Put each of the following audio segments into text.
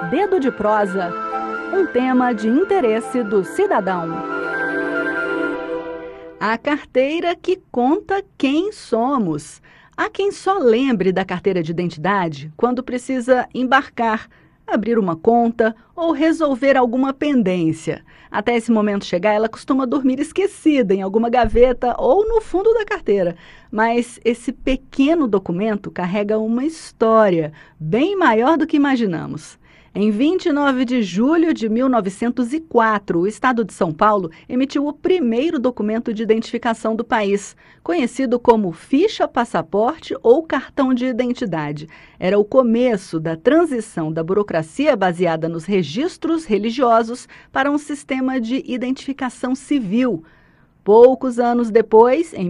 Dedo de prosa, um tema de interesse do cidadão. A carteira que conta quem somos. Há quem só lembre da carteira de identidade quando precisa embarcar, abrir uma conta ou resolver alguma pendência. Até esse momento chegar, ela costuma dormir esquecida em alguma gaveta ou no fundo da carteira. Mas esse pequeno documento carrega uma história bem maior do que imaginamos. Em 29 de julho de 1904, o Estado de São Paulo emitiu o primeiro documento de identificação do país, conhecido como ficha passaporte ou cartão de identidade. Era o começo da transição da burocracia baseada nos registros religiosos para um sistema de identificação civil. Poucos anos depois, em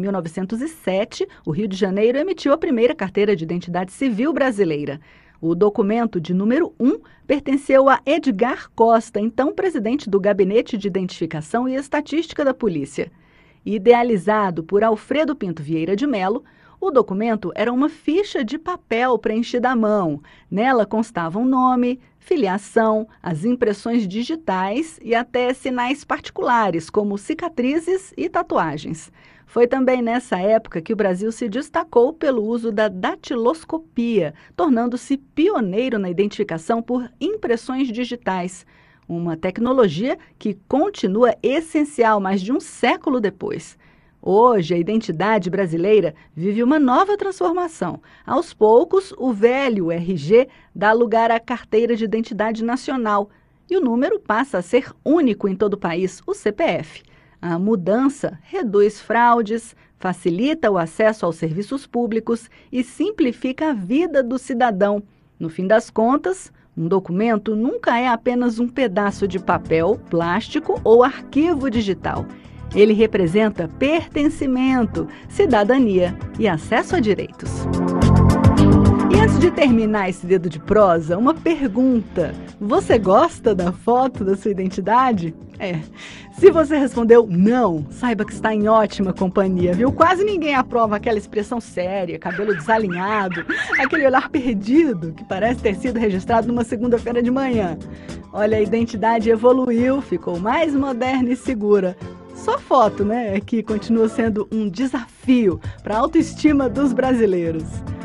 1907, o Rio de Janeiro emitiu a primeira carteira de identidade civil brasileira. O documento de número 1 pertenceu a Edgar Costa, então presidente do Gabinete de Identificação e Estatística da Polícia. Idealizado por Alfredo Pinto Vieira de Mello, o documento era uma ficha de papel preenchida à mão. Nela constavam nome, filiação, as impressões digitais e até sinais particulares, como cicatrizes e tatuagens. Foi também nessa época que o Brasil se destacou pelo uso da datiloscopia, tornando-se pioneiro na identificação por impressões digitais, uma tecnologia que continua essencial mais de um século depois. Hoje, a identidade brasileira vive uma nova transformação. Aos poucos, o velho RG dá lugar à carteira de identidade nacional e o número passa a ser único em todo o país, o CPF. A mudança reduz fraudes, facilita o acesso aos serviços públicos e simplifica a vida do cidadão. No fim das contas, um documento nunca é apenas um pedaço de papel, plástico ou arquivo digital. Ele representa pertencimento, cidadania e acesso a direitos. E antes de terminar esse dedo de prosa, uma pergunta. Você gosta da foto da sua identidade? Se você respondeu não, saiba que está em ótima companhia, viu? Quase ninguém aprova aquela expressão séria, cabelo desalinhado, aquele olhar perdido que parece ter sido registrado numa segunda-feira de manhã. Olha, a identidade evoluiu, ficou mais moderna e segura. Só foto, né? É que continua sendo um desafio para a autoestima dos brasileiros.